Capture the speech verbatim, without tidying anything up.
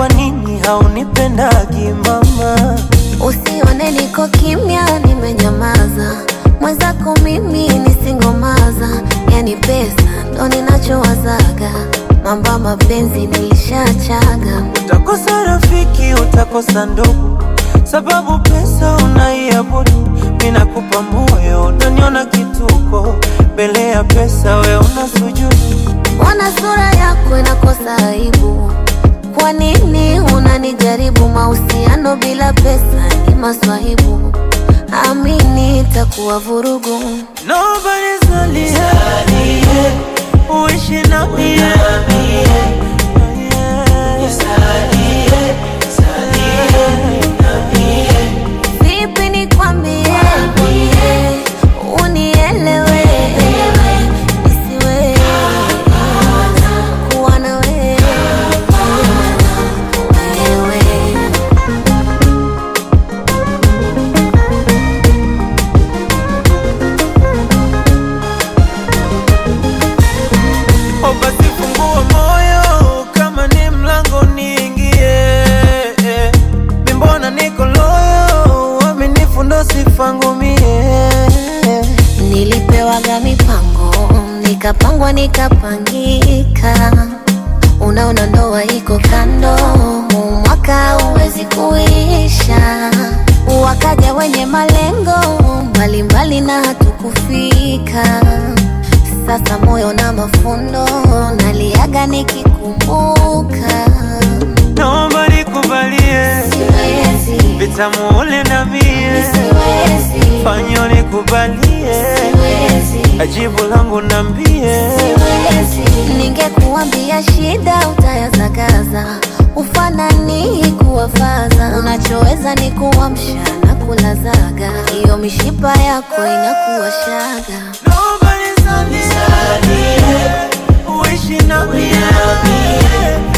kwa nini haunipendagi mama? Usione niko kimya nimenyamaza, mwenzako mimi nisingomaza. Yani pesa ndo ninachowazaga, mamba mapenzi nilishachaga. Utakosa rafiki, utakosa ndugu, sababu pesa unaiabudu. Mina kupa moyo, unaniona kituko, mbele ya pesa we unasujudu. Wana sura yako inakosa aibu, kwa nini unanijaribu? Mahusiano bila pesa ni maswahibu, amini itakuwa vurugu. Nobody's only here, uishi na mie. Vipi nikwambie, unielewe, nisiwe kuwa na wewe. O basi fungua moyo, kama ni mlango niingie. Mbona niko loyo, uaminifu ndo sifa ngumie. Nilipewaga mipango, nikapangwa nikapangika. Unaona ndoa iko kando, mwaka uwezi kuisha. Wakaja wenye malengo mbalimbali na hatukufika. Sasa moyo na mafundo, naliaga nikikumbuka. Naomba nikubalie, Siwezi, vitamu ule na mie. siwezi, Fanyo nikubalie, siwezi, ajibu langu nambie. siwezi. Ningekuambia shida utayazagaza, ufanani kuwafaza. Unachoweza ni kuamsha na kulazaga, hiyo mishipa yako inakuwa shaga. Nobody's on this side, uishi na mie.